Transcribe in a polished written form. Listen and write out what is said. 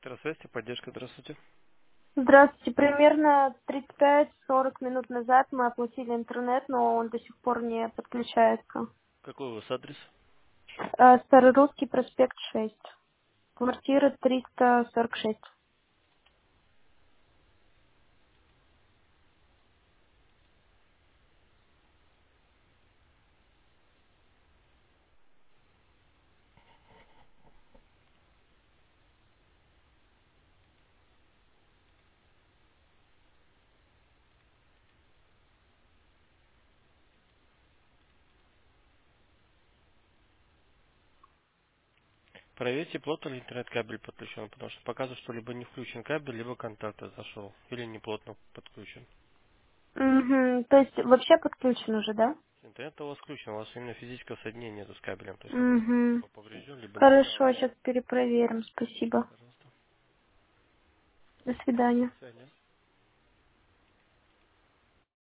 Спектр связи, поддержка, здравствуйте. Здравствуйте. Примерно 35-40 минут назад мы оплатили интернет, но он до сих пор не подключается. Какой у вас адрес? Старорусский проспект 6. Квартира 346. Проверьте, плотно ли интернет-кабель подключен, потому что показывает, что либо не включен кабель, либо контакт зашел, или не плотно подключен. Угу. То есть вообще подключен уже, да? Интернет у вас включен, у вас именно физического соединения нету с кабелем, то есть он Угу. либо поврежден, либо не Хорошо, справлен. сейчас перепроверим. Спасибо. Пожалуйста. До свидания. До свидания.